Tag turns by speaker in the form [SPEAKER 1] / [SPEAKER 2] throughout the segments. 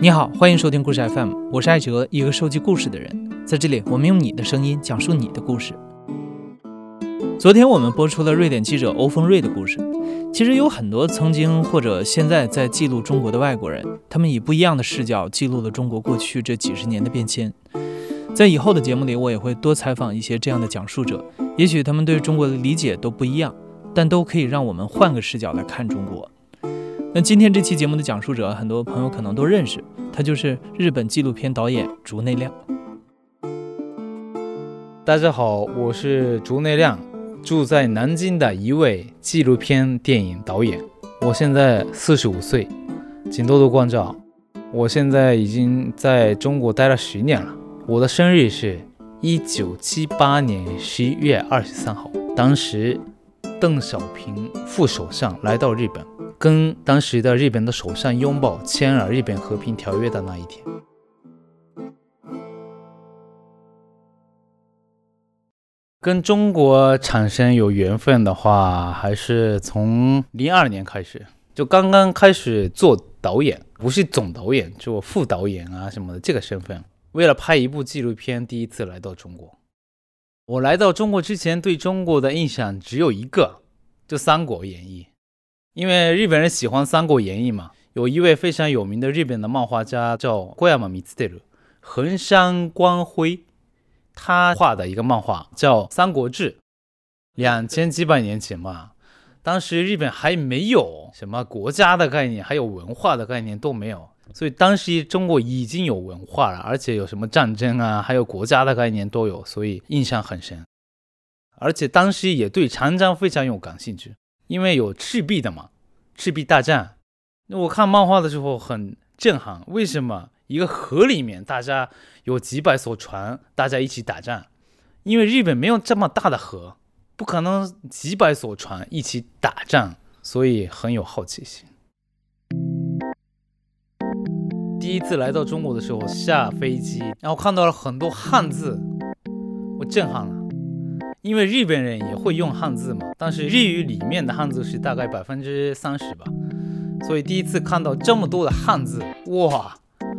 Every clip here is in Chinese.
[SPEAKER 1] 你好，欢迎收听故事 FM， 我是艾哲，一个收集故事的人。在这里，我们用你的声音讲述你的故事。昨天我们播出了瑞典记者欧丰瑞的故事。其实有很多曾经或者现在在记录中国的外国人，他们以不一样的视角记录了中国过去这几十年的变迁。在以后的节目里，我也会多采访一些这样的讲述者，也许他们对中国的理解都不一样，但都可以让我们换个视角来看中国。那今天这期节目的讲述者，很多朋友可能都认识，他就是日本纪录片导演竹内亮。
[SPEAKER 2] 大家好，我是竹内亮，住在南京的一位纪录片电影导演。我现在45岁，请多多关照。我现在已经在中国待了10年了。我的生日是1978年11月23号，当时邓小平副首相来到日本，跟当时的日本的首相拥抱，签了日本和平条约的那一天。跟中国产生有缘分的话，还是从02年开始，就刚刚开始做导演，不是总导演，就副导演啊什么的这个身份。为了拍一部纪录片，第一次来到中国。我来到中国之前，对中国的印象只有一个，就《三国演义》。因为日本人喜欢《三国演义》嘛，有一位非常有名的日本的漫画家叫小山光輝，横山光辉，他画的一个漫画叫《三国志》，2000几百年前嘛，当时日本还没有什么国家的概念，还有文化的概念都没有，所以当时中国已经有文化了，而且有什么战争啊，还有国家的概念都有，所以印象很深。而且当时也对长江非常有感兴趣，因为有赤壁的嘛，赤壁大战。我看漫画的时候很震撼，为什么一个河里面大家有几百艘船，大家一起打仗？因为日本没有这么大的河，不可能几百艘船一起打仗，所以很有好奇心。第一次来到中国的时候，下飞机，然后看到了很多汉字，我震撼了。因为日本人也会用汉字嘛，但是日语里面的汉字是大概30%吧，所以第一次看到这么多的汉字，哇，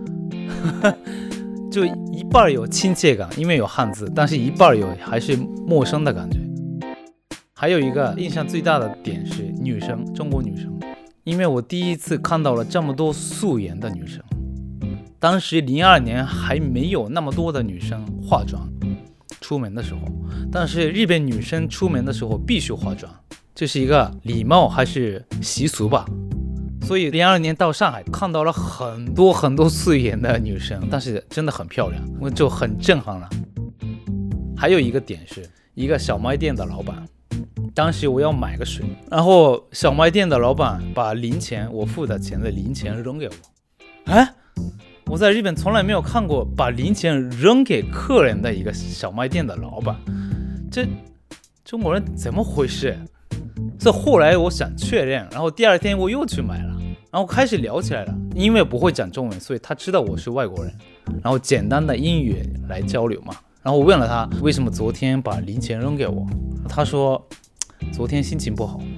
[SPEAKER 2] 就一半有亲切感，因为有汉字，但是一半有还是陌生的感觉。还有一个印象最大的点是女生，中国女生，因为我第一次看到了这么多素颜的女生。当时02年还没有那么多的女生化妆出门的时候，但是日本女生出门的时候必须化妆，这是一个礼貌还是习俗吧。所以02年到上海看到了很多素颜的女生，但是真的很漂亮，我就很震撼了。还有一个点是一个小卖店的老板，当时我要买个水，然后小卖店的老板把零钱，我付的钱的零钱扔给我。我在日本从来没有看过把零钱扔给客人的一个小卖店的老板，这中国人怎么回事？这后来我想确认，然后第二天我又去买了，然后开始聊起来了。因为不会讲中文，所以他知道我是外国人，然后简单的英语来交流嘛。然后我问了他为什么昨天把零钱扔给我，他说昨天心情不好。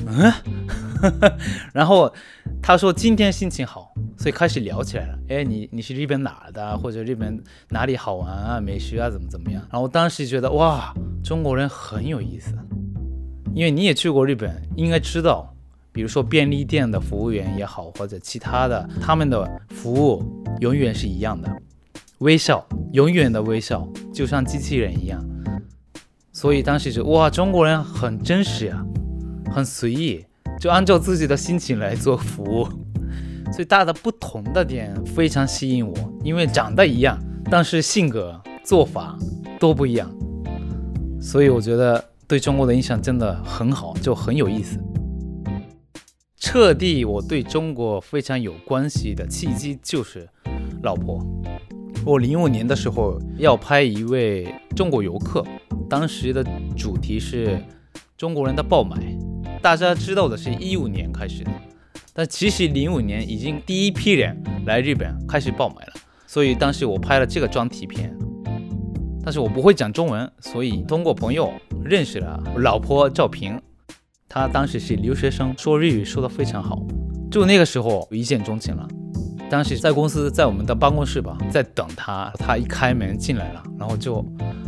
[SPEAKER 2] 然后他说今天心情好，所以开始聊起来了。你是日本哪儿的，或者日本哪里好玩啊，美食啊怎么样？然后当时觉得哇，中国人很有意思。因为你也去过日本，应该知道，比如说便利店的服务员也好，或者其他的，他们的服务永远是一样的，微笑，永远的微笑，就像机器人一样。所以当时就哇，中国人很真实啊，很随意，就按照自己的心情来做服务。所以大的不同的点非常吸引我，因为长得一样，但是性格做法都不一样，所以我觉得对中国的印象真的很好，就很有意思。彻底我对中国非常有关系的契机就是老婆。我05年的时候要拍一位中国游客，当时的主题是中国人的爆买。大家知道的是15年开始的，但其实05年已经第一批人来日本开始爆买了，所以当时我拍了这个专题片。但是我不会讲中文，所以通过朋友认识了我老婆赵平，她当时是留学生，说日语说得非常好，就那个时候一见钟情了。 当时在公司，在我们的办公室吧，在等他，他一开门进来了，然后就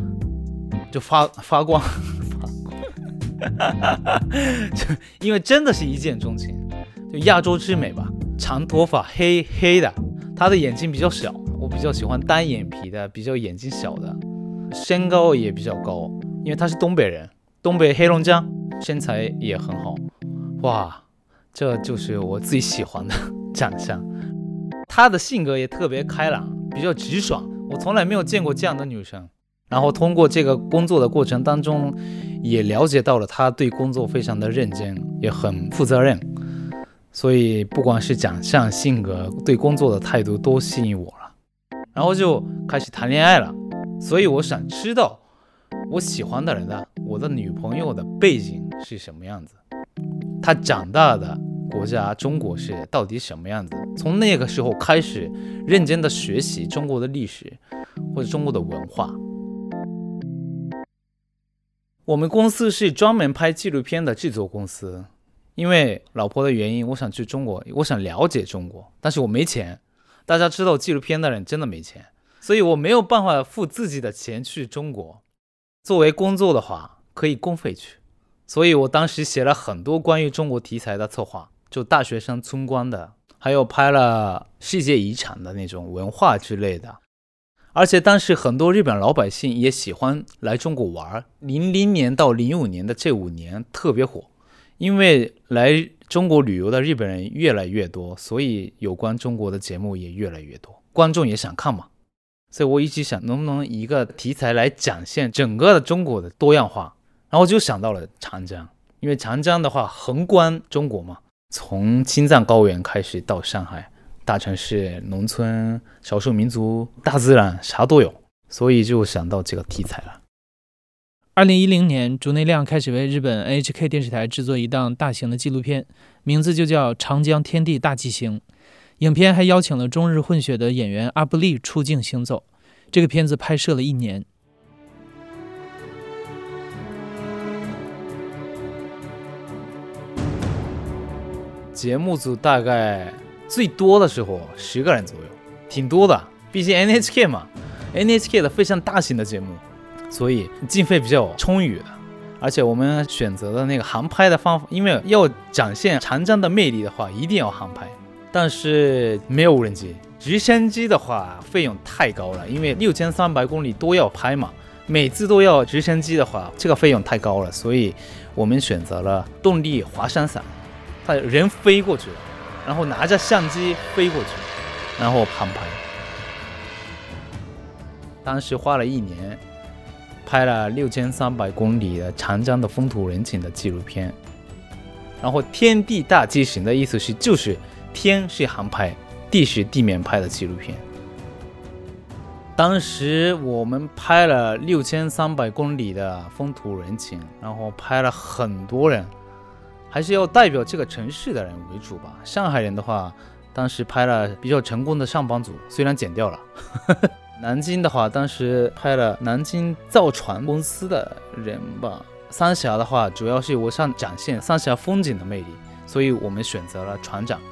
[SPEAKER 2] 发光，就因为真的是一见钟情，就亚洲之美吧，长头发黑黑的，他的眼睛比较小，我比较喜欢单眼皮的，比较眼睛小的，身高也比较高，因为他是东北人，东北黑龙江，身材也很好，哇，这就是我最喜欢的长相。她的性格也特别开朗，比较直爽，我从来没有见过这样的女生。然后通过这个工作的过程当中，也了解到了她对工作非常的认真，也很负责任。所以不管是长相、性格，对工作的态度都吸引我了。然后就开始谈恋爱了。所以我想知道我喜欢的人的，我的女朋友的背景是什么样子，她长大的国家中国是到底什么样子。从那个时候开始认真的学习中国的历史或者中国的文化。我们公司是专门拍纪录片的制作公司，因为老婆的原因，我想去中国，我想了解中国，但是我没钱。大家知道纪录片的人真的没钱，所以我没有办法付自己的钱去中国。作为工作的话可以公费去，所以我当时写了很多关于中国题材的策划，就大学生村观的，还有拍了世界遗产的那种文化之类的。而且当时很多日本老百姓也喜欢来中国玩，00年到05年的这5年特别火，因为来中国旅游的日本人越来越多，所以有关中国的节目也越来越多，观众也想看嘛。所以我一直想能不能一个题材来展现整个的中国的多样化，然后就想到了长江，因为长江的话横贯中国嘛，从青藏高原开始到上海，大城市、农村、少数民族、大自然啥都有，所以就想到这个题材了。
[SPEAKER 1] 2010年，竹内亮开始为日本 NHK 电视台制作一档大型的纪录片，名字就叫《长江天地大纪行》。影片还邀请了中日混血的演员阿布利出镜行走。这个片子拍摄了1年。
[SPEAKER 2] 节目组大概最多的时候10个人左右，挺多的，毕竟 NHK 嘛， NHK 的非常大型的节目，所以经费比较充裕的。而且我们选择的那个航拍的方法，因为要展现长江的魅力的话一定要航拍，但是没有无人机，直升机的话费用太高了，因为6300公里都要拍嘛，每次都要直升机的话这个费用太高了，所以我们选择了动力滑翔伞，他人飞过去了，然后拿着相机飞过去，然后航拍。当时花了1年拍了6300公里的长江的风土人情的纪录片。然后天地大纪行的意思是就是天是航拍，地是地面拍的纪录片。当时我们拍了6300公里的风土人情，然后拍了很多人，还是要代表这个城市的人为主吧。上海人的话，当时拍了比较成功的上班族，虽然剪掉了。南京的话，当时拍了南京造船公司的人吧。三峡的话，主要是我想展现三峡风景的魅力，所以我们选择了船长。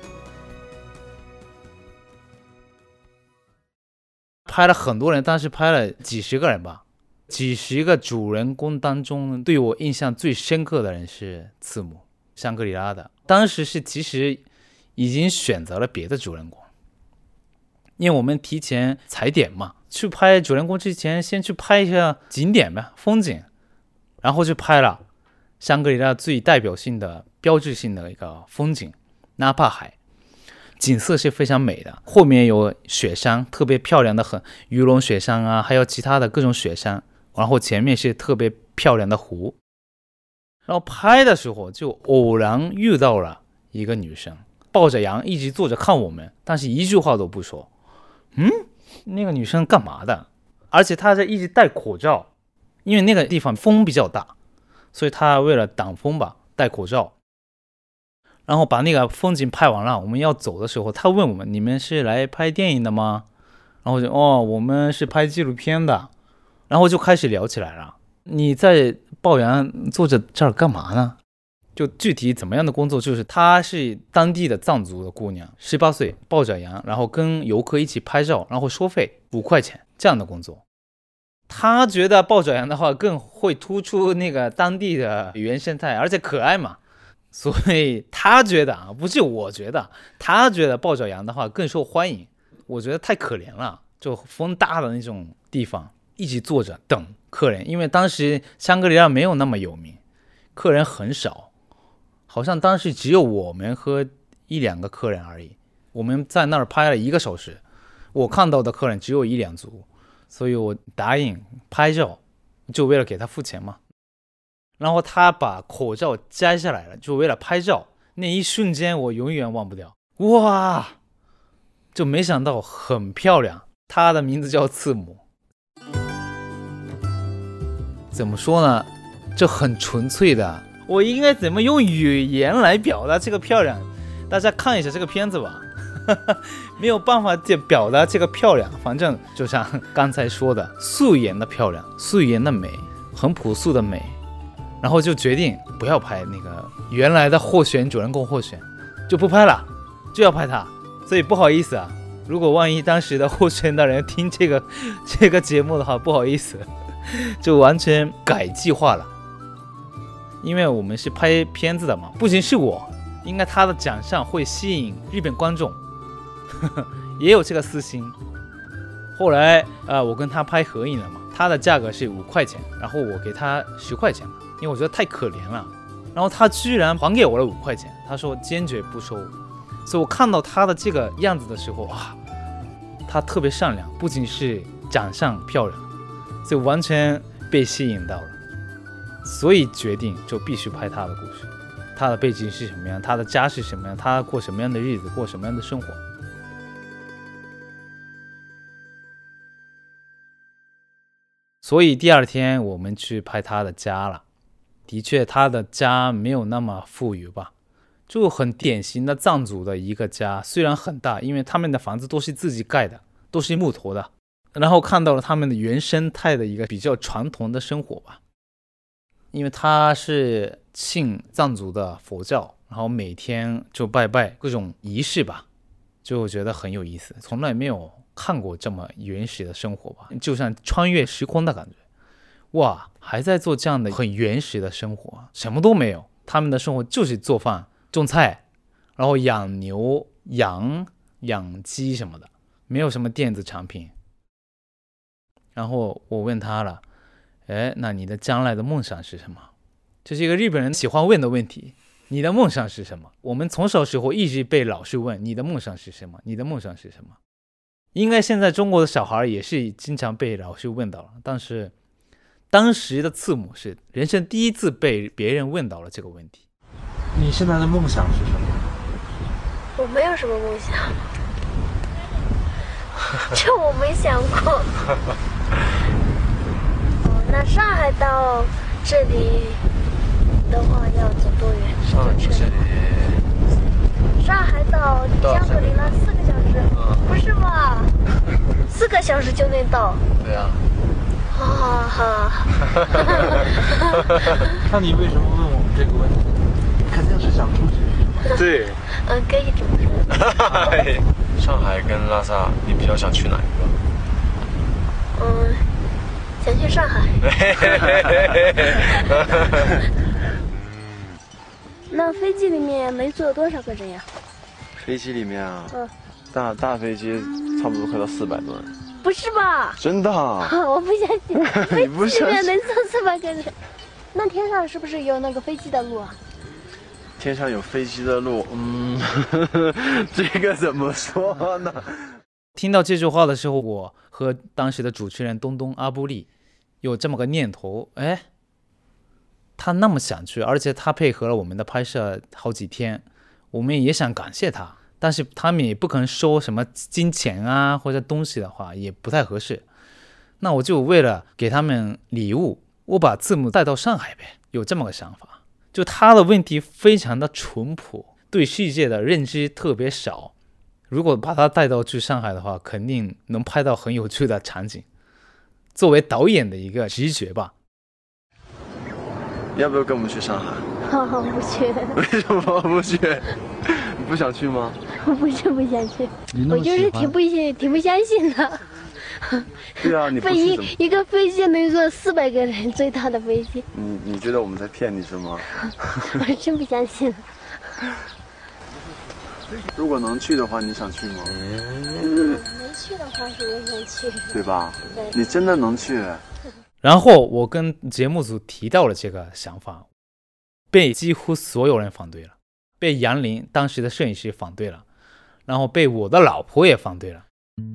[SPEAKER 2] 拍了很多人，当时拍了几十个人吧。几十个主人公当中，对我印象最深刻的人是次母，香格里拉的。当时是其实已经选择了别的主人公，因为我们提前踩点嘛，去拍主人公之前先去拍一下景点吧，风景，然后就拍了香格里拉最代表性的标志性的一个风景纳帕海，景色是非常美的，后面有雪山，特别漂亮的很，鱼龙雪山啊，还有其他的各种雪山，然后前面是特别漂亮的湖。然后拍的时候就偶然遇到了一个女生，抱着羊一直坐着看我们，但是一句话都不说。那个女生干嘛的？而且她在一直戴口罩，因为那个地方风比较大，所以她为了挡风吧戴口罩。然后把那个风景拍完了，我们要走的时候，她问我们：你们是来拍电影的吗？然后就我们是拍纪录片的。然后就开始聊起来了。你在抱羊坐着这儿干嘛呢？ 就具体怎么样的工作，就是她是当地的藏族的姑娘，18岁，抱着羊，然后跟游客一起拍照，然后收费5块钱这样的工作。她觉得抱着羊的话更会突出那个当地的原生态，而且可爱嘛，所以她觉得啊，不是我觉得，她觉得抱着羊的话更受欢迎。我觉得太可怜了，就风大的那种地方，一直坐着等客人，因为当时香格里拉没有那么有名，客人很少，好像当时只有我们和1-2个客人而已。我们在那儿拍了1个小时，我看到的客人只有1-2组，所以我答应拍照，就为了给他付钱嘛。然后他把口罩摘下来了，就为了拍照，那一瞬间我永远忘不掉。哇，就没想到很漂亮，她的名字叫次母。怎么说呢，这很纯粹的，我应该怎么用语言来表达这个漂亮？大家看一下这个片子吧没有办法表达这个漂亮，反正就像刚才说的，素颜的漂亮，素颜的美，很朴素的美。然后就决定不要拍那个原来的主人公候选，就不拍了，就要拍他。所以不好意思啊，如果万一当时的候选的人听这个节目的话，不好意思，就完全改计划了。因为我们是拍片子的嘛，不仅是我，应该他的奖项会吸引日本观众也有这个私心。后来我跟他拍合影了嘛，他的价格是5块钱，然后我给他10块钱了，因为我觉得太可怜了。然后他居然还给我了5块钱，他说坚决不收。所以我看到他的这个样子的时候，哇，他特别善良，不仅是长相漂亮，所以完全被吸引到了，所以决定就必须拍他的故事，他的背景是什么样，他的家是什么样，他过什么样的日子，过什么样的生活。所以第2天我们去拍他的家了，的确他的家没有那么富裕吧，就很典型的藏族的一个家，虽然很大，因为他们的房子都是自己盖的，都是木头的，然后看到了他们的原生态的一个比较传统的生活吧。因为他是信藏族的佛教，然后每天就拜拜各种仪式吧，就觉得很有意思，从来没有看过这么原始的生活吧，就像穿越时空的感觉。哇，还在做这样的很原始的生活，什么都没有，他们的生活就是做饭种菜，然后养牛羊养鸡什么的，没有什么电子产品。然后我问他了，那你的将来的梦想是什么？这是一个日本人喜欢问的问题，你的梦想是什么？我们从小时候一直被老师问你的梦想是什么，你的梦想是什么。应该现在中国的小孩也是经常被老师问到了，但是当时的次母是人生第一次被别人问到了这个问题。
[SPEAKER 3] 你现在的梦想是什么？
[SPEAKER 4] 我没有什么梦想这我没想过那上海到这里的话要走多远？
[SPEAKER 3] 上海这里，
[SPEAKER 4] 上海到香格里拉4个小时，不是吧？4个小时就能到？
[SPEAKER 3] 对啊。
[SPEAKER 4] 哈哈
[SPEAKER 3] 那你为什么问我们这个问题？肯定是想出去。
[SPEAKER 5] 对。
[SPEAKER 4] 可以这么说。
[SPEAKER 5] 上海跟拉萨，你比较想去哪一
[SPEAKER 4] 个？想去上海。那飞机里面能坐多少个人呀？
[SPEAKER 5] 飞机里面啊，大飞机差不多快到400多人。
[SPEAKER 4] 不是吧？
[SPEAKER 5] 真的？
[SPEAKER 4] 我不相信，
[SPEAKER 5] 你不相信？
[SPEAKER 4] 飞机里面能坐400个人？那天上是不是有那个飞机的路啊？
[SPEAKER 5] 天上有飞机的路，这个怎么说呢？
[SPEAKER 2] 听到这句话的时候，我和当时的主持人东东阿布利有这么个念头，他那么想去，而且他配合了我们的拍摄好几天，我们也想感谢他，但是他们也不可能收什么金钱啊或者东西的话也不太合适。那我就为了给他们礼物，我把字母带到上海呗，有这么个想法。就他的问题非常的淳朴，对世界的认知特别少，如果把他带到去上海的话，肯定能拍到很有趣的场景，作为导演的一个直觉吧。
[SPEAKER 5] 要不要跟我们去上海？
[SPEAKER 4] 不去。
[SPEAKER 5] 为什么不去？你不想去吗？
[SPEAKER 4] 不是不想去，我就是挺不相信的。
[SPEAKER 5] 对啊，你不去怎么？
[SPEAKER 4] 一个飞机能坐400个人，最大的飞机。
[SPEAKER 5] 你觉得我们在骗你是吗？
[SPEAKER 4] 我真不相信。
[SPEAKER 5] 如果能去的话，你想去吗？
[SPEAKER 4] 能去的话是我想去，
[SPEAKER 5] 对吧？
[SPEAKER 4] 对，
[SPEAKER 5] 你真的能去？
[SPEAKER 2] 然后我跟节目组提到了这个想法，被几乎所有人反对了，被杨林当时的摄影师反对了，然后被我的老婆也反对了。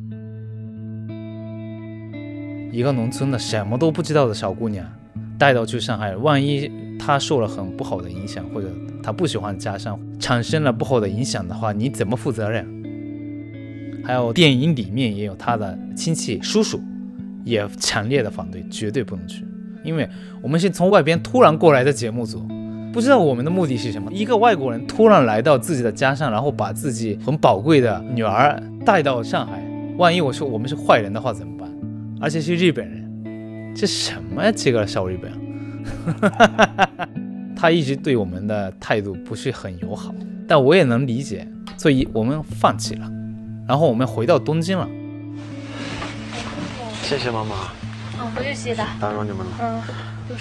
[SPEAKER 2] 一个农村的什么都不知道的小姑娘带到去上海，万一她受了很不好的影响，或者她不喜欢家乡，产生了不好的影响的话，你怎么负责任？还有电影里面也有她的亲戚叔叔也强烈的反对，绝对不能去，因为我们是从外边突然过来的节目组，不知道我们的目的是什么。一个外国人突然来到自己的家乡，然后把自己很宝贵的女儿带到上海，万一我说我们是坏人的话怎么办？而且是日本人，这什么呀？这个小日本他一直对我们的态度不是很友好，但我也能理解，所以我们放弃了，然后我们回到东京了。
[SPEAKER 5] 谢谢妈妈，
[SPEAKER 4] 不是谢的，
[SPEAKER 5] 打扰你们了。
[SPEAKER 4] 就是。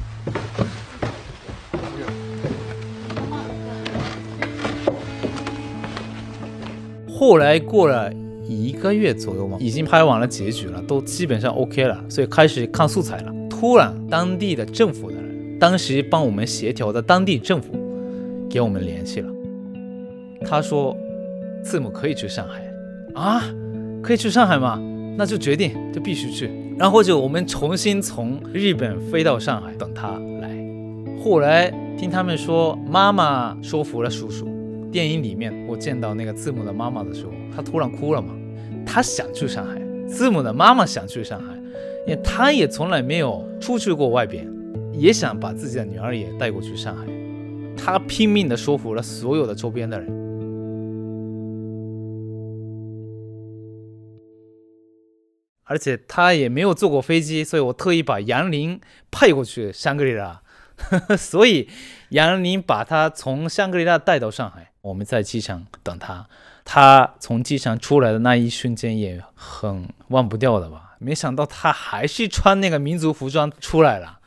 [SPEAKER 2] 后来过了1个月左右嘛，已经拍完了结局了，都基本上 OK 了，所以开始看素材了。突然当地的政府的人，当时帮我们协调的当地政府给我们联系了，他说字母可以去上海啊，可以去上海吗？那就决定，就必须去。然后我们重新从日本飞到上海等他来。后来听他们说妈妈说服了叔叔，电影里面我见到那个字母的妈妈的时候，她突然哭了嘛，她想去上海，字母的妈妈想去上海，因为她也从来没有出去过外边，也想把自己的女儿也带过去上海，她拼命的说服了所有的周边的人。而且他也没有坐过飞机，所以我特意把杨林派过去香格里拉所以杨林把他从香格里拉带到上海，我们在机场等他。他从机场出来的那一瞬间也很忘不掉的吧，没想到他还是穿那个民族服装出来了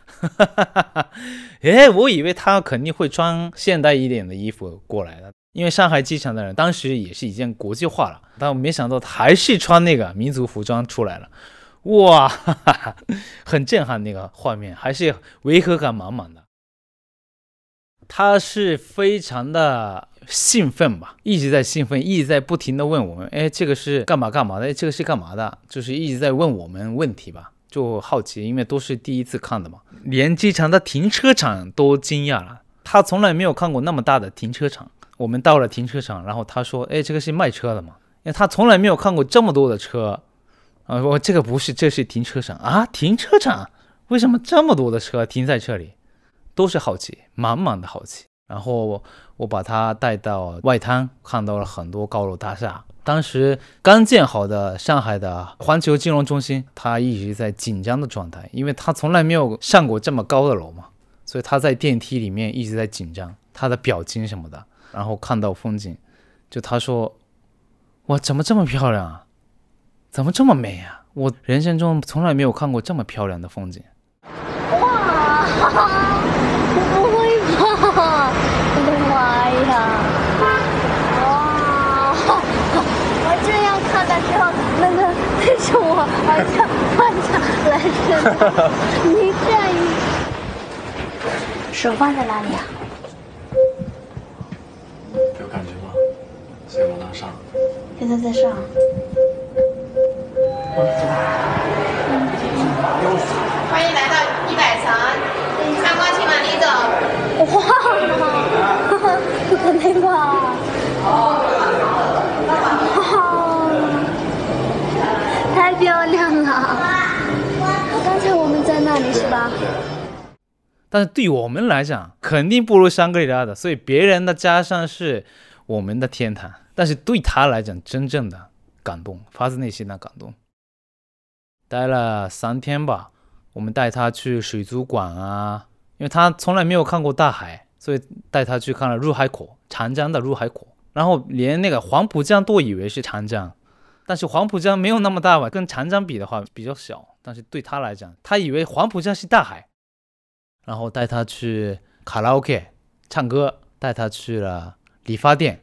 [SPEAKER 2] 我以为他肯定会穿现代一点的衣服过来的，因为上海机场的人当时也是已经国际化了，但我没想到他还是穿那个民族服装出来了，哇很震撼，那个画面还是违和感满满的。他是非常的兴奋吧，一直在兴奋，一直在不停的问我们，这个是干嘛干嘛的，这个是干嘛的，就是一直在问我们问题吧，就好奇，因为都是第一次看的嘛，连机场的停车场都惊讶了，他从来没有看过那么大的停车场。我们到了停车场，然后他说这个是卖车的嘛，因为他从来没有看过这么多的车我这个不是，这是停车场啊，停车场为什么这么多的车停在这里，都是好奇，满满的好奇。然后我把他带到外滩，看到了很多高楼大厦，当时刚建好的上海的环球金融中心，他一直在紧张的状态，因为他从来没有上过这么高的楼嘛，所以他在电梯里面一直在紧张，他的表情什么的。然后看到风景，就他说哇怎么这么漂亮啊，怎么这么美啊，我人生中从来没有看过这么漂亮的风景。
[SPEAKER 4] 哇不会吧，我的妈呀，哇我这样看的时候，那个对着我好像放下来似的你这样手放在哪里啊？
[SPEAKER 5] 有感觉吗？现在往那上，
[SPEAKER 4] 现在在上。
[SPEAKER 6] 欢迎来到100层，参观请往里走。
[SPEAKER 4] 哇，很累吧？太漂亮了！刚才我们在那里是吧？
[SPEAKER 2] 但是对我们来讲肯定不如香格里拉的，所以别人的家乡是我们的天堂，但是对他来讲真正的感动，发自内心的感动。待了3天吧，我们带他去水族馆啊，因为他从来没有看过大海， 所以带他去看了入海口，长江的入海口，然后连那个黄浦江都以为是长江，但是黄浦江没有那么大吧，跟长江比的话比较小，但是对他来讲，他以为黄浦江是大海。然后带他去卡拉 OK 唱歌，带他去了理发店。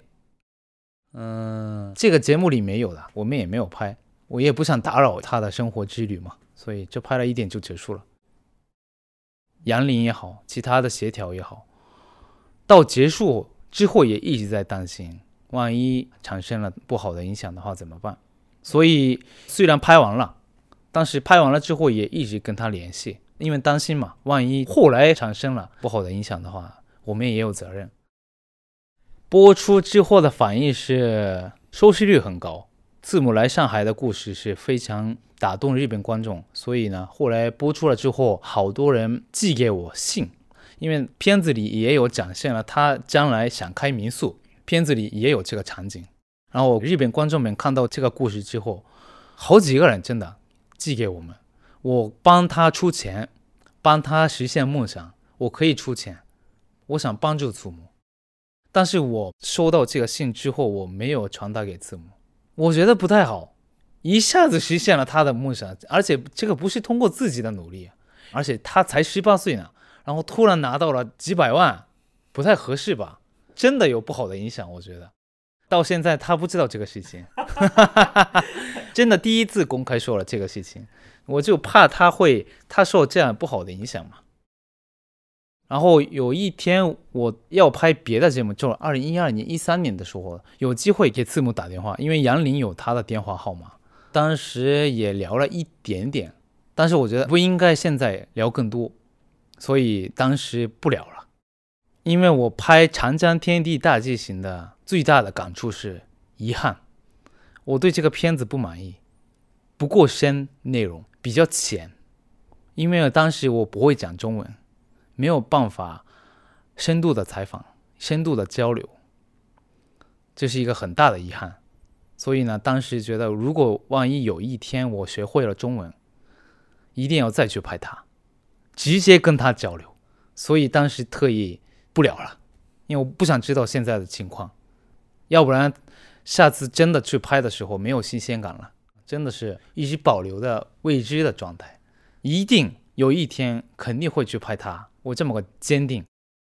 [SPEAKER 2] 这个节目里没有的，我们也没有拍，我也不想打扰他的生活之旅嘛，所以就拍了1点就结束了。杨林也好，其他的协调也好，到结束之后也一直在担心，万一产生了不好的影响的话怎么办？所以虽然拍完了，但是拍完了之后也一直跟他联系，因为担心嘛，万一后来产生了不好的影响的话，我们也有责任。播出之后的反应是收视率很高，字母来上海的故事是非常打动日本观众，所以呢，后来播出了之后，好多人寄给我信，因为片子里也有展现了他将来想开民宿，片子里也有这个场景。然后日本观众们看到这个故事之后，好几个人真的寄给我们，我帮他出钱，帮他实现梦想，我可以出钱，我想帮助字母。但是我收到这个信之后，我没有传达给字母，我觉得不太好，一下子实现了他的梦想，而且这个不是通过自己的努力，而且他才18岁呢，然后突然拿到了几百万，不太合适吧？真的有不好的影响，我觉得。到现在他不知道这个事情，真的第一次公开说了这个事情，我就怕他受这样不好的影响嘛。然后有一天我要拍别的节目，就是2012年、13年的时候，有机会给字母打电话，因为杨林有他的电话号码，当时也聊了一点点，但是我觉得不应该现在聊更多，所以当时不聊了。因为我拍《长江天地大纪行》的最大的感触是遗憾，我对这个片子不满意，不够深，内容比较浅，因为当时我不会讲中文，没有办法深度的采访，深度的交流，这是一个很大的遗憾。所以呢，当时觉得如果万一有一天我学会了中文，一定要再去拍它，直接跟他交流。所以当时特意不聊了，因为我不想知道现在的情况，要不然下次真的去拍的时候没有新鲜感了，真的是一直保留的未知的状态。一定有一天肯定会去拍它，我这么个坚定。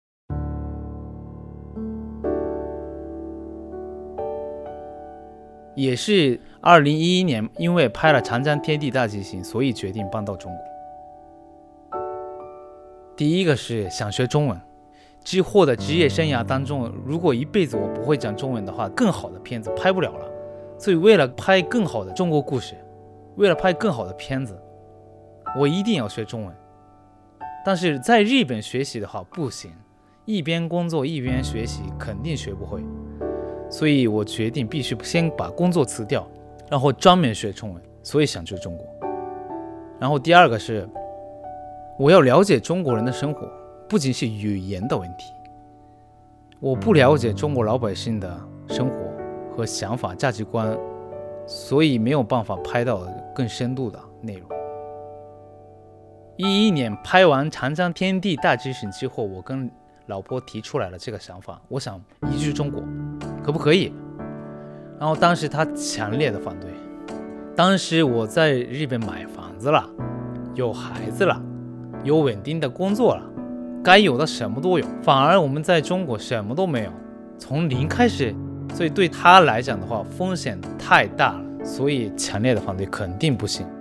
[SPEAKER 2] 也是2011年，因为拍了《长江天地大纪行》，所以决定搬到中国。第一个是想学中文，之后的职业生涯当中，如果一辈子我不会讲中文的话，更好的片子拍不了了。所以为了拍更好的中国故事，为了拍更好的片子，我一定要学中文。但是在日本学习的话不行，一边工作一边学习肯定学不会，所以我决定必须先把工作辞掉，然后专门学中文，所以想去中国。然后第二个是我要了解中国人的生活，不仅是语言的问题，我不了解中国老百姓的生活和想法价值观，所以没有办法拍到更深度的内容。11年拍完《长江天地大纪行》之后，我跟老婆提出来了这个想法，我想移居中国，可不可以？然后当时她强烈的反对。当时我在日本买房子了，有孩子了，有稳定的工作了，该有的什么都有，反而我们在中国什么都没有，从零开始，所以对他来讲的话风险太大了，所以强烈的反对，肯定不行。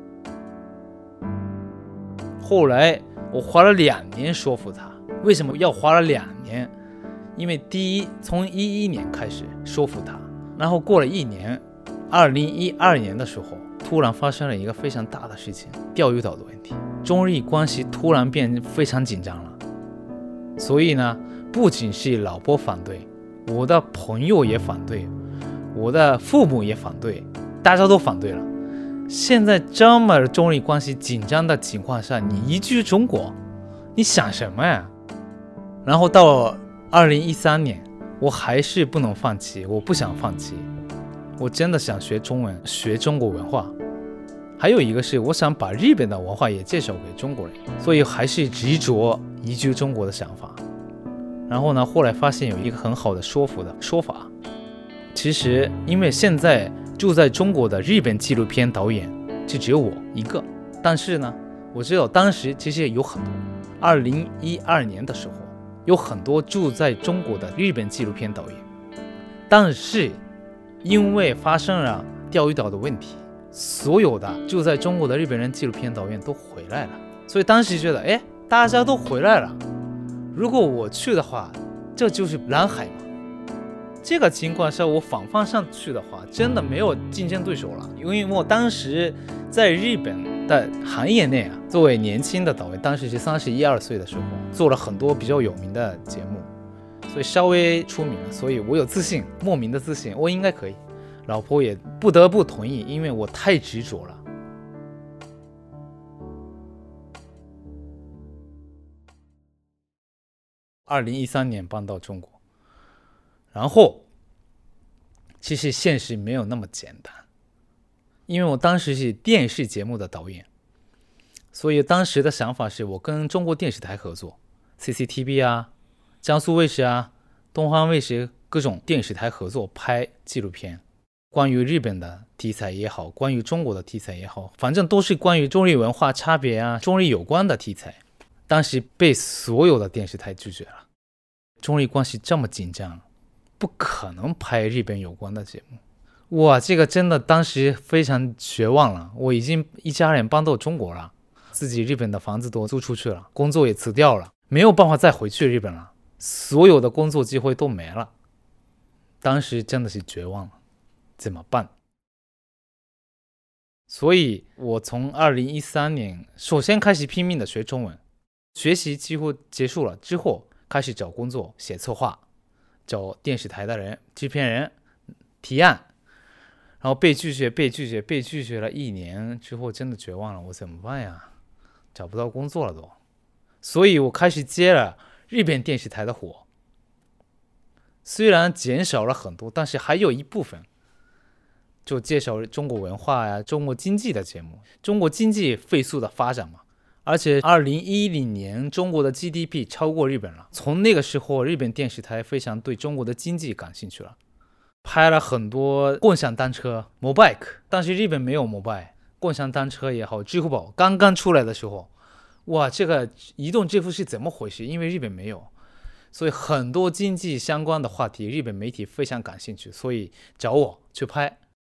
[SPEAKER 2] 后来我花了2年说服他，为什么要花了2年？因为第一，从11年开始说服他，然后过了1年，2012年的时候，突然发生了一个非常大的事情，钓鱼岛的问题，中日关系突然变非常紧张了。所以呢，不仅是老婆反对，我的朋友也反对，我的父母也反对，大家都反对了。现在这么中日关系紧张的情况下，你移居中国，你想什么呀？然后到2013年，我还是不能放弃，我不想放弃，我真的想学中文，学中国文化。还有一个是我想把日本的文化也介绍给中国人，所以还是执着移居中国的想法。 然后呢，后来发现有一个很好的说法，其实因为现在住在中国的日本纪录片导演就只有我一个，但是呢，我知道当时其实有很多，2012年的时候有很多住在中国的日本纪录片导演，但是因为发生了钓鱼岛的问题，所有的住在中国的日本人纪录片导演都回来了，所以当时觉得，大家都回来了，如果我去的话，这就是蓝海嘛。这个情况下我反方上去的话，真的没有竞争对手了，因为我当时在日本的行业内作为年轻的导演，当时是31、2岁的时候，做了很多比较有名的节目，所以稍微出名了，所以我有自信，莫名的自信，我应该可以。老婆也不得不同意，因为我太执着了。2013年搬到中国，然后其实现实没有那么简单，因为我当时是电视节目的导演，所以当时的想法是我跟中国电视台合作 ，CCTV 江苏卫视东方卫视各种电视台合作拍纪录片，关于日本的题材也好，关于中国的题材也好，反正都是关于中日文化差别中日有关的题材。当时被所有的电视台拒绝了，中日关系这么紧张，不可能拍日本有关的节目。哇，这个真的当时非常绝望了。我已经一家人搬到中国了，自己日本的房子都租出去了，工作也辞掉了，没有办法再回去日本了，所有的工作机会都没了。当时真的是绝望了，怎么办？所以我从2013年首先开始拼命的学中文，学习几乎结束了之后，开始找工作，写策划，找电视台的人、制片人提案，然后被拒绝了1年之后，真的绝望了，我怎么办呀？找不到工作了都。所以我开始接了日本电视台的活，虽然减少了很多，但是还有一部分就介绍中国文化中国经济的节目。中国经济飞速的发展嘛，而且2010年中国的 GDP 超过日本了，从那个时候日本电视台非常对中国的经济感兴趣了，拍了很多共享单车 Mobike， 但是日本没有 Mobike， 共享单车也好，支付宝刚刚出来的时候，哇，这个移动支付是怎么回事？因为日本没有，所以很多经济相关的话题日本媒体非常感兴趣，所以找我去拍。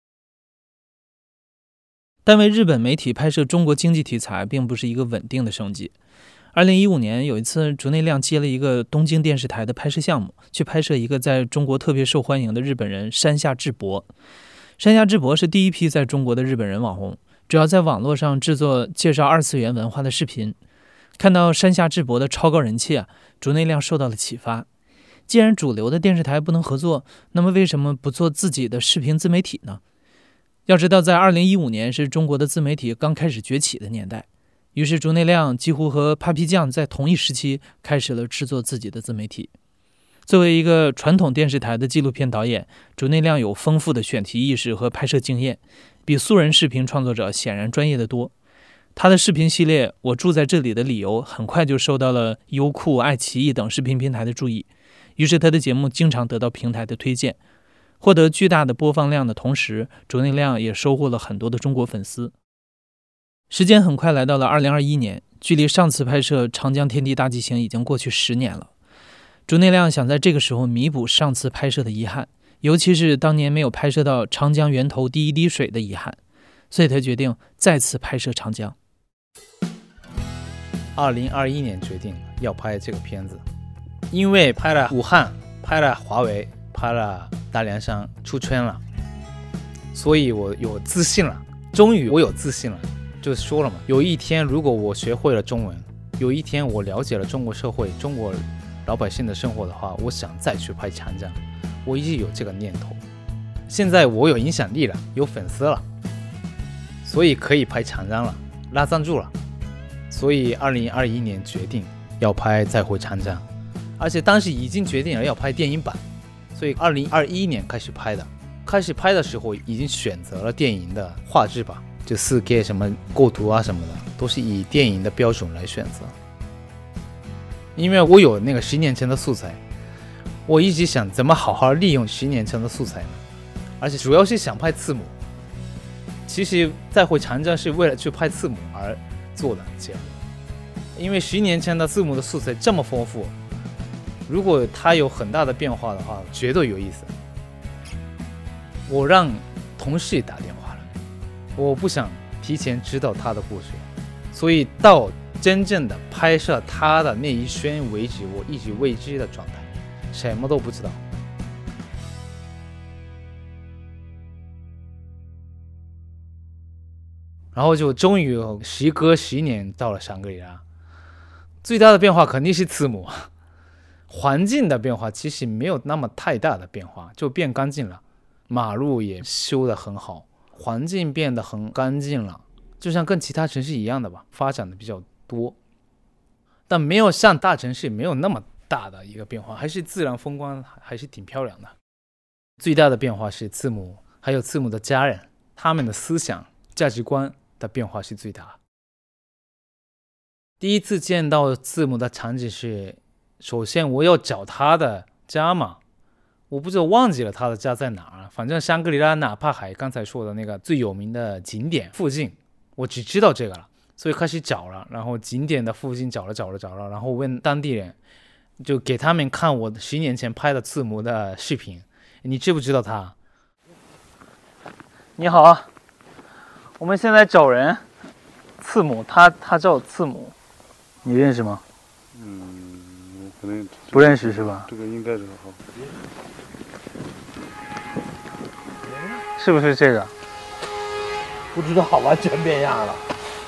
[SPEAKER 1] 但为日本媒体拍摄中国经济题材并不是一个稳定的生计。2015年有一次，竹内亮接了一个东京电视台的拍摄项目，去拍摄一个在中国特别受欢迎的日本人山下智博。山下智博是第一批在中国的日本人网红，主要在网络上制作介绍二次元文化的视频。看到山下智博的超高人气竹内亮受到了启发。既然主流的电视台不能合作，那么为什么不做自己的视频自媒体呢？要知道，在2015年是中国的自媒体刚开始崛起的年代，于是竹内亮几乎和 Papi 酱在同一时期开始了制作自己的自媒体。作为一个传统电视台的纪录片导演，竹内亮有丰富的选题意识和拍摄经验，比素人视频创作者显然专业得多。他的视频系列《我住在这里的理由》很快就受到了优酷、爱奇艺等视频平台的注意，于是他的节目经常得到平台的推荐，获得巨大的播放量的同时，竹内亮也收获了很多的中国粉丝。时间很快来到了2021年，距离上次拍摄《长江天地大纪行》已经过去10年了。竹内亮想在这个时候弥补上次拍摄的遗憾，尤其是当年没有拍摄到长江源头第一滴水的遗憾，所以他决定再次拍摄长江。
[SPEAKER 2] 2021年决定要拍这个片子，因为拍了武汉，拍了华为，拍了大凉山，出圈了，所以我有自信了，终于我有自信了。就说了嘛，有一天如果我学会了中文，有一天我了解了中国社会、中国老百姓的生活的话，我想再去拍长江，我一直有这个念头。现在我有影响力了，有粉丝了，所以可以拍长江了，拉赞助了，所以2021年决定要拍再回长江，而且当时已经决定了要拍电影版，所以2021年开始拍的。开始拍的时候已经选择了电影的画质吧，就 4K 什么构图什么的都是以电影的标准来选择。因为我有那个10年前的素材， 我一直想怎么好好利用10年前的素材呢？而且主要是想拍字母。其实再回长江是为了去拍字母而做的节目，因为10年前的字母的素材这么丰富，如果它有很大的变化的话，绝对有意思。我让同事打电话了，我不想提前知道他的故事，所以到真正的拍摄他的那一瞬为止，我一直未知的状态，什么都不知道。然后就终于时隔10年到了香格里拉，最大的变化肯定是字母，环境的变化其实没有那么太大的变化，就变干净了，马路也修得很好，环境变得很干净了，就像跟其他城市一样的吧，发展的比较多，但没有像大城市没有那么大的一个变化，还是自然风光还是挺漂亮的。最大的变化是字母还有字母的家人，他们的思想价值观的变化是最大。第一次见到字母的场景是，首先我要找他的家嘛，我不知道忘记了他的家在哪儿，反正香格里拉纳帕海刚才说的那个最有名的景点附近，我只知道这个了，所以开始找了，然后景点的附近找了，然后问当地人，就给他们看我10年前拍的字母的视频，你知不知道他？你好啊，我们现在找人，字母，他叫字母，你认识吗？
[SPEAKER 7] 可能
[SPEAKER 2] 不认识是吧？
[SPEAKER 7] 这个应该是好。
[SPEAKER 2] 是不是这个？
[SPEAKER 3] 不知道，完全变样了。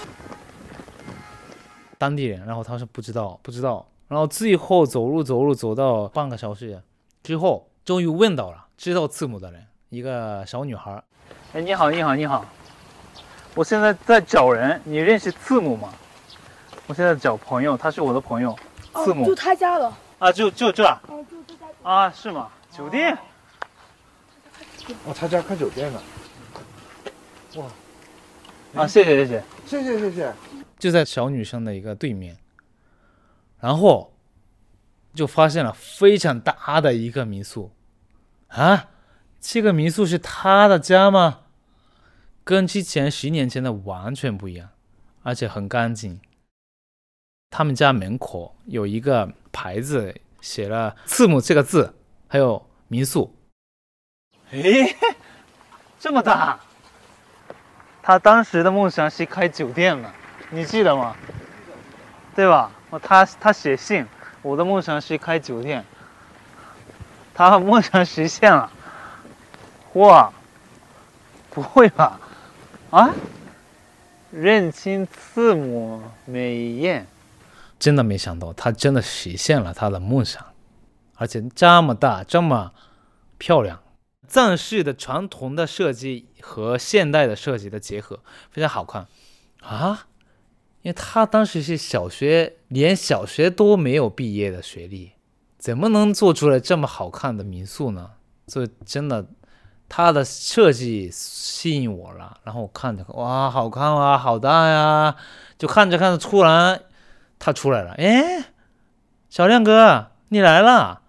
[SPEAKER 2] 当地人，然后他说不知道，然后最后走到半个小时之后，终于问到了知道字母的人，一个小女孩。哎，你好，我现在在找人，你认识字母吗？我现在找朋友，他是我的朋友，字母。
[SPEAKER 8] 住他家了。
[SPEAKER 2] 啊，就这儿。
[SPEAKER 8] 住他家。
[SPEAKER 2] 啊，是吗？酒店。
[SPEAKER 3] 哦，他家开酒店呢。哇。
[SPEAKER 2] 啊，谢谢。
[SPEAKER 3] 谢谢。
[SPEAKER 2] 就在小女生的一个对面，然后就发现了非常大的一个民宿啊！这个民宿是他的家吗？跟之前10年前的完全不一样，而且很干净。他们家门口有一个牌子，写了字母这个字，还有民宿。诶，这么大！他当时的梦想是开酒店的。你记得吗？对吧？他写信，我的梦想是开酒店，他梦想实现了。哇，不会吧？啊？认清字母美艳，真的没想到他真的实现了他的梦想，而且这么大，这么漂亮。藏式的传统的设计和现代的设计的结合，非常好看啊！因为他当时是连小学都没有毕业的学历，怎么能做出来这么好看的民宿呢？所以真的，他的设计吸引我了。然后我看着，哇，好看啊，好大呀！就看着，突然他出来了，哎，小亮哥，你来了！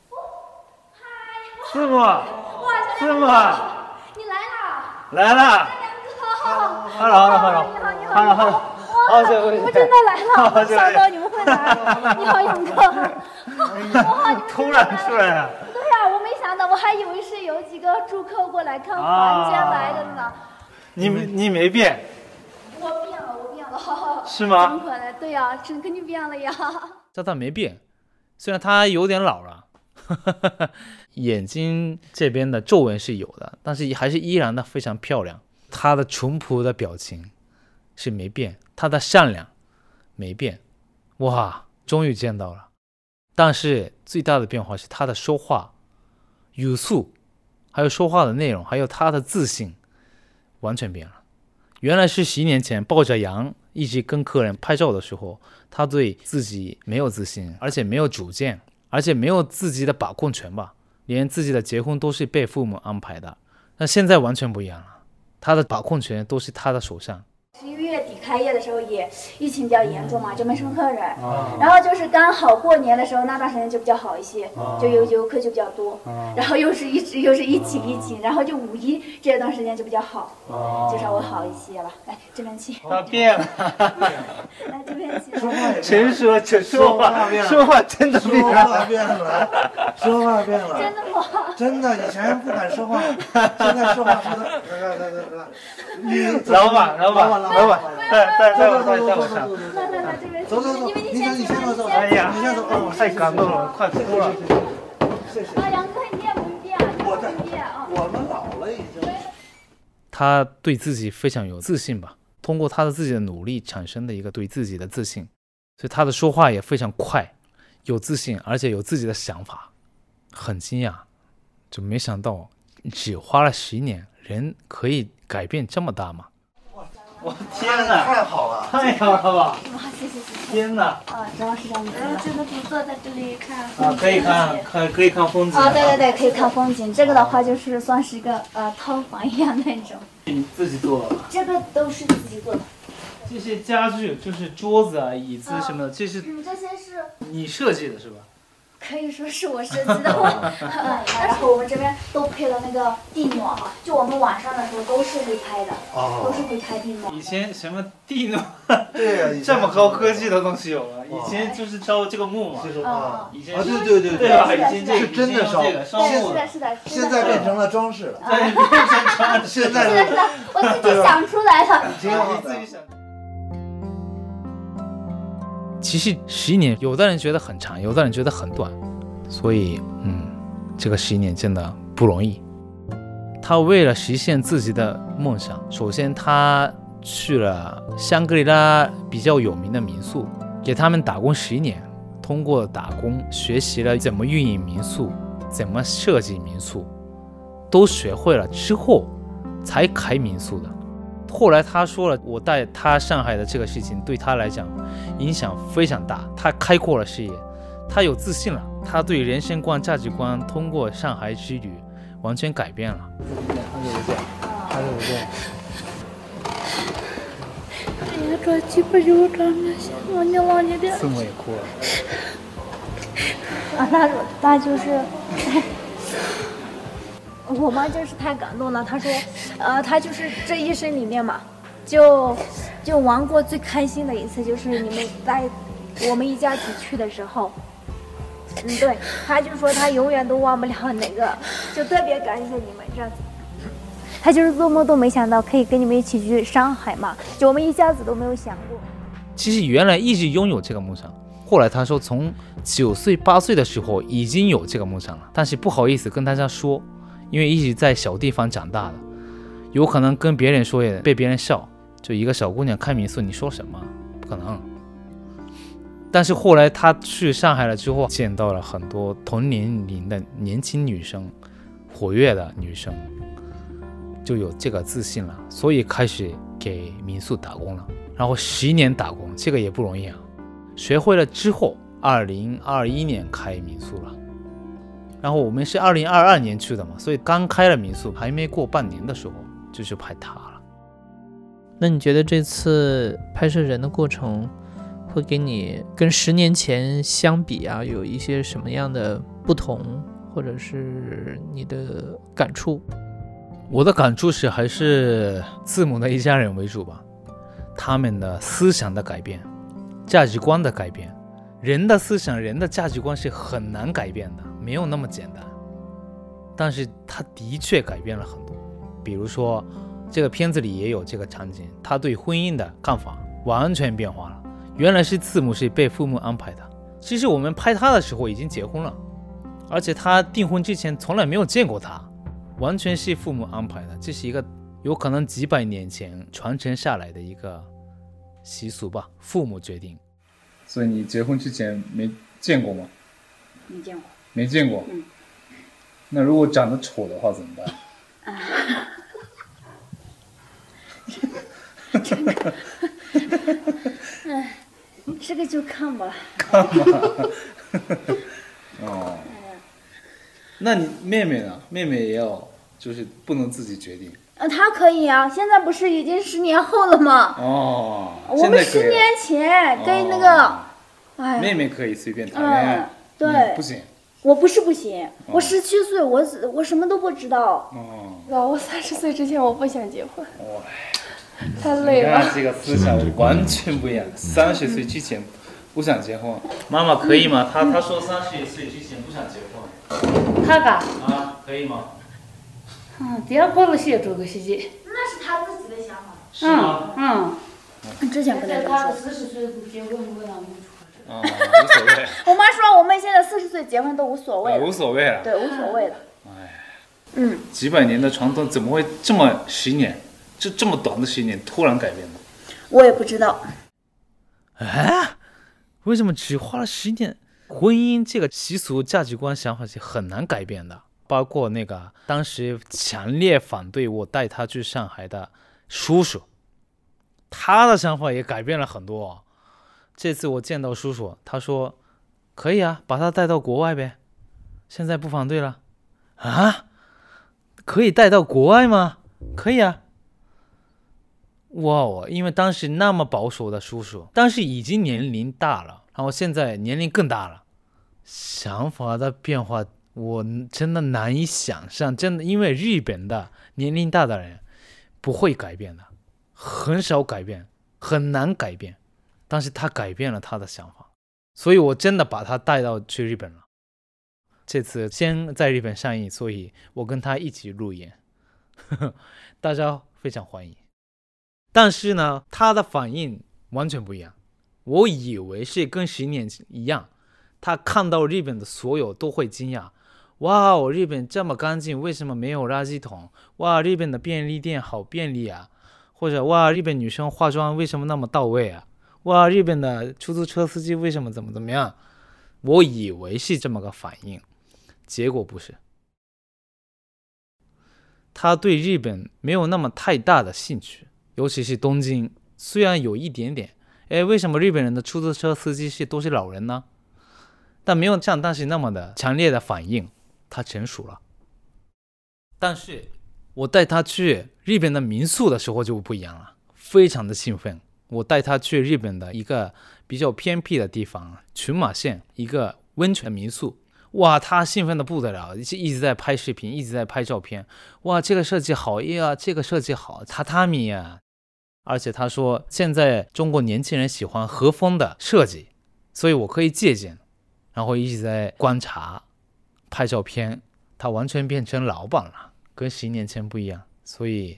[SPEAKER 2] 字母，
[SPEAKER 4] 你来啦！
[SPEAKER 2] 来了
[SPEAKER 4] ，Hello，你们真的来了，我想到你们会来。你好，杨哥。
[SPEAKER 2] 突然出来了。
[SPEAKER 4] 对呀，我没想到，我还以为是有几个住客过来看房间来的呢。
[SPEAKER 2] 你没变？
[SPEAKER 4] 我变了。
[SPEAKER 2] 是吗？
[SPEAKER 4] 真可爱，对呀，肯定变了呀。
[SPEAKER 2] 这他没变，虽然他有点老了，眼睛这边的皱纹是有的，但是还是依然的非常漂亮。他的淳朴的表情是没变，他的善良没变。哇，终于见到了。但是最大的变化是他的说话语速，还有说话的内容，还有他的自信完全变了。原来是10年前抱着羊一直跟客人拍照的时候，他对自己没有自信，而且没有主见，而且没有自己的把控权吧，连自己的结婚都是被父母安排的。那现在完全不一样了，他的把控权都是他的手上。
[SPEAKER 8] 11月底
[SPEAKER 4] 开业的时候也疫情比较严重嘛，就没什么客人。然后就是刚好过年的时候那段时间就比较好一些，就游客就比较多。然后又是疫情，然后就五一这段时间就比较好，就稍微好一些了。来这边请。
[SPEAKER 2] 他变了，
[SPEAKER 4] 来这边请。
[SPEAKER 2] 陈说说话真的变了，
[SPEAKER 3] 说话变了，说话变了，
[SPEAKER 4] 真的吗？
[SPEAKER 3] 真的，以前不敢说话，现在说话说的，
[SPEAKER 2] 老板，带我上。
[SPEAKER 4] 来这边。
[SPEAKER 3] 走，你先走，
[SPEAKER 2] 哎呀，
[SPEAKER 3] 你先走，
[SPEAKER 2] 太感动了，快哭了。
[SPEAKER 3] 谢谢。
[SPEAKER 4] 啊，杨哥你也不变，
[SPEAKER 3] 我们老了已经。
[SPEAKER 2] 他对自己非常有自信吧，通过他的自己的努力产生的一个对自己的自信，所以他的说话也非常快，有自信，而且有自己的想法，很惊讶，就没想到只花了10年，人可以改变这么大吗？我天哪，
[SPEAKER 3] 太好了，
[SPEAKER 2] 太好了吧！
[SPEAKER 4] 谢谢。
[SPEAKER 2] 天哪！
[SPEAKER 4] 啊，主要是这样子。这个就坐在这里看。
[SPEAKER 2] 可以看风景。
[SPEAKER 4] 对，可以看风景。这个的话就是算是一个套房一样那种。
[SPEAKER 2] 你自己做的？
[SPEAKER 4] 这个都是自己做的。
[SPEAKER 2] 这些家具就是桌子啊、椅子什么的，这是
[SPEAKER 4] 这些是
[SPEAKER 2] 你设计的是吧？
[SPEAKER 4] 可以说是我设计的。然后我们这边都配了那个地暖哈，就我们晚上的时候都是会拍的，都是会拍地暖。
[SPEAKER 2] 以前什么地暖？
[SPEAKER 3] 对呀，
[SPEAKER 2] 这么高科技的东西有了，以前就是烧这个木嘛。以前对吧？以前这
[SPEAKER 3] 是真的烧
[SPEAKER 4] 木的。是的。
[SPEAKER 3] 现在变成了装饰了。现在
[SPEAKER 4] 是的，我自己想出来的。
[SPEAKER 3] 挺好的。
[SPEAKER 2] 其实11年，有的人觉得很长，有的人觉得很短，所以这个11年真的不容易。他为了实现自己的梦想，首先他去了香格里拉比较有名的民宿，给他们打工11年，通过打工学习了怎么运营民宿，怎么设计民宿，都学会了之后才开民宿的。后来他说了，我带他上海的这个事情对他来讲影响非常大，他开阔了视野，他有自信了，他对人生观价值观通过上海之旅完全改变了。
[SPEAKER 4] 哎呀，这鸡巴就长得像忘记点。
[SPEAKER 2] 字母也哭了。
[SPEAKER 4] 他就是我妈就是太感动了，她说，她就是这一生里面嘛，就玩过最开心的一次，就是你们带我们一家子去的时候，对，她就说她永远都忘不了那个，就特别感谢你们这样子。她就是做梦都没想到可以跟你们一起去上海嘛，就我们一家子都没有想过。
[SPEAKER 2] 其实原来一直拥有这个梦想，后来她说从9岁8岁的时候已经有这个梦想了，但是不好意思跟大家说。因为一直在小地方长大的，有可能跟别人说也被别人笑，就一个小姑娘开民宿，你说什么？不可能。但是后来她去上海了之后，见到了很多同年龄的年轻女生，活跃的女生，就有这个自信了，所以开始给民宿打工了。然后10年打工，这个也不容易啊。学会了之后，2021年开民宿了。然后我们是2022年去的嘛，所以刚开了民宿，还没过半年的时候就去拍它了。
[SPEAKER 1] 那你觉得这次拍摄人的过程会给你跟10年前相比啊，有一些什么样的不同，或者是你的感触？
[SPEAKER 2] 我的感触是还是字母的一家人为主吧，他们的思想的改变，价值观的改变，人的思想人的价值观是很难改变的，没有那么简单，但是他的确改变了很多。比如说这个片子里也有这个场景，他对婚姻的看法完全变化了，原来是字母是被父母安排的，其实我们拍他的时候已经结婚了，而且他订婚之前从来没有见过他，完全是父母安排的，这是一个有可能几百年前传承下来的一个习俗吧，父母决定。
[SPEAKER 8] 所以你结婚之前没见过吗？
[SPEAKER 9] 没见过。
[SPEAKER 8] 没见过。那如果长得丑的话怎么办？
[SPEAKER 4] 这个就看吧。
[SPEAKER 8] 看吧。那你妹妹呢？妹妹也要就是不能自己决定。
[SPEAKER 4] 他可以啊，现在不是已经10年后了吗？
[SPEAKER 8] 哦，
[SPEAKER 4] 我们10年前跟那个，哎，
[SPEAKER 8] 妹妹可以随便谈恋爱，
[SPEAKER 4] 对，
[SPEAKER 8] 不行。
[SPEAKER 4] 我不行，我17岁，我什么都不知道。
[SPEAKER 9] 我30岁之前我不想结婚，太
[SPEAKER 8] 你
[SPEAKER 9] 累了。
[SPEAKER 8] 看这个思想完全不一样，30岁之前不想结婚。
[SPEAKER 2] 妈妈可以吗？他说30岁之前不想结婚。
[SPEAKER 10] 他嘎
[SPEAKER 2] 啊，可以吗？
[SPEAKER 10] 这样过了些这个时间。
[SPEAKER 4] 那是他自己的想法。
[SPEAKER 2] 是吗？
[SPEAKER 4] 之前不能这么说。
[SPEAKER 10] 40岁不结婚，我让
[SPEAKER 8] 无所谓。
[SPEAKER 4] 我妈说我们现在40岁结婚都无所谓了。
[SPEAKER 8] 无所谓了。
[SPEAKER 4] 对，无所谓了。
[SPEAKER 8] 几百年的传统怎么会这么10年，这么短的10年突然改变呢？
[SPEAKER 4] 我也不知道。
[SPEAKER 2] 为什么只花了10年？婚姻这个习俗、价值观、想法是很难改变的。包括那个当时强烈反对我带他去上海的叔叔，他的想法也改变了很多。这次我见到叔叔，他说可以啊，把他带到国外呗，现在不反对了。啊，可以带到国外吗？可以啊。哇，因为当时那么保守的叔叔，当时已经年龄大了，然后现在年龄更大了，想法的变化我真的难以想象。真的，因为日本的年龄大的人不会改变的，很少改变，很难改变。但是他改变了他的想法，所以我真的把他带到去日本了。这次先在日本上映，所以我跟他一起入演，大家非常欢迎。但是呢，他的反应完全不一样。我以为是跟10年一样，他看到日本的所有都会惊讶，哇，日本这么干净，为什么没有垃圾桶？哇，日本的便利店好便利啊！或者哇，日本女生化妆为什么那么到位啊？哇，日本的出租车司机为什么怎么样？我以为是这么个反应，结果不是。他对日本没有那么太大的兴趣，尤其是东京，虽然有一点点，为什么日本人的出租车司机都是老人呢？但没有像当时那么的强烈的反应，他成熟了。但是我带他去日本的民宿的时候就不一样了，非常的兴奋。我带他去日本的一个比较偏僻的地方，群马县一个温泉民宿。哇，他兴奋的不得了，一直在拍视频，一直在拍照片。哇，这个设计好呀，这个设计好，榻榻米呀。而且他说现在中国年轻人喜欢和风的设计，所以我可以借鉴。然后一直在观察拍照片，他完全变成老板了，跟10年前不一样，所以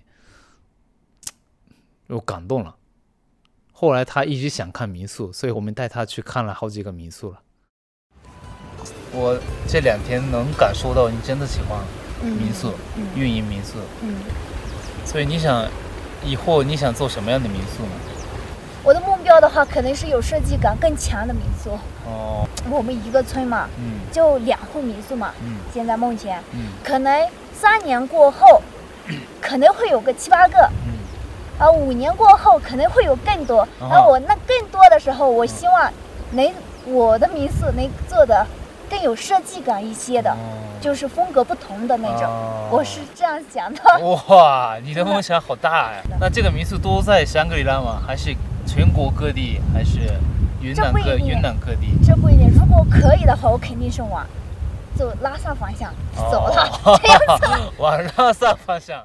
[SPEAKER 2] 我感动了。后来他一直想看民宿，所以我们带他去看了好几个民宿了。我这2天能感受到你真的喜欢民宿，运营民宿。所以以后你想做什么样的民宿呢？
[SPEAKER 4] 我的目标的话，肯定是有设计感更强的民宿。我们一个村嘛，就2户民宿嘛。现在目前，可能3年过后，可能会有个7、8个。5年过后可能会有更多。我那更多的时候，我希望我的民宿能做的更有设计感一些的，就是风格不同的那种。我是这样想的。
[SPEAKER 2] 哇，你的梦想好大呀！那这个民宿都在香格里拉吗？还是全国各地？还是云南各地？
[SPEAKER 4] 这不一定。如果可以的话，我肯定是往走拉萨方向走了。这样走。
[SPEAKER 2] 往拉萨方向。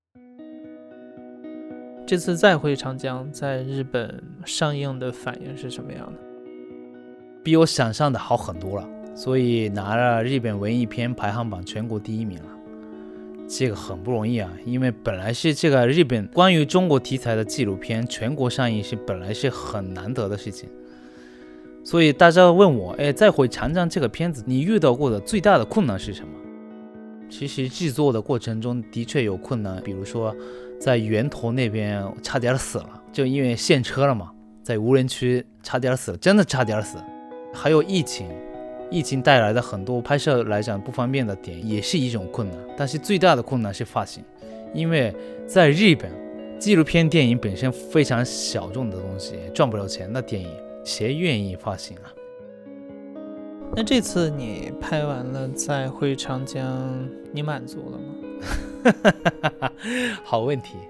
[SPEAKER 1] 这次再会长江在日本上映的反应是什么样的？
[SPEAKER 2] 比我想象的好很多了，所以拿了日本文艺片排行榜全国第1名了。这个很不容易啊，因为本来是这个日本关于中国题材的纪录片全国上映本来是很难得的事情。所以大家问我，再会长江这个片子你遇到过的最大的困难是什么？其实制作的过程中的确有困难，比如说在源头那边差点死了，就因为限车了嘛，在无人区差点死了，真的差点死。还有疫情带来的很多拍摄来讲不方便的点也是一种困难。但是最大的困难是发行，因为在日本纪录片电影本身非常小众的东西，赚不了钱的电影谁愿意发行啊？
[SPEAKER 1] 那这次你拍完了再会长江，你满足了吗？
[SPEAKER 2] 好问题。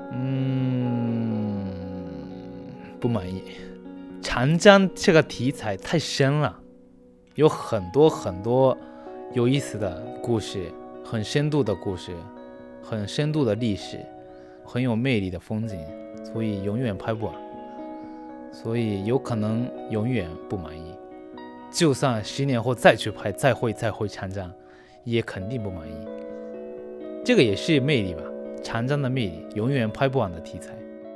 [SPEAKER 2] 不满意。长江这个题材太深了，有很多有意思的故事，很深度的故事，很深度的历史，很有魅力的风景，所以永远拍不完，所以有可能永远不满意。就算10年后再去拍，再会长江，也肯定不满意。这个也是魅力吧，长江的魅力，永远拍不完的题材。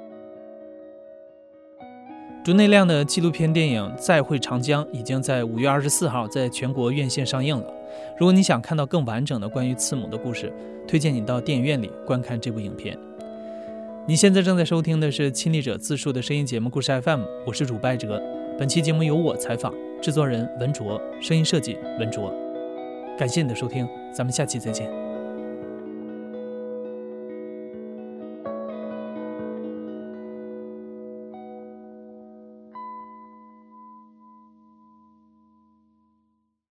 [SPEAKER 1] 竹内亮的纪录片电影《再会长江》已经在5月24号在全国院线上映了。如果你想看到更完整的关于刺母的故事，推荐你到电影院里观看这部影片。你现在正在收听的是亲历者自述的声音节目故事 FM， 我是主播艾哲。本期节目由我采访，制作人文卓，声音设计文卓。感谢你的收听，咱们下期再见。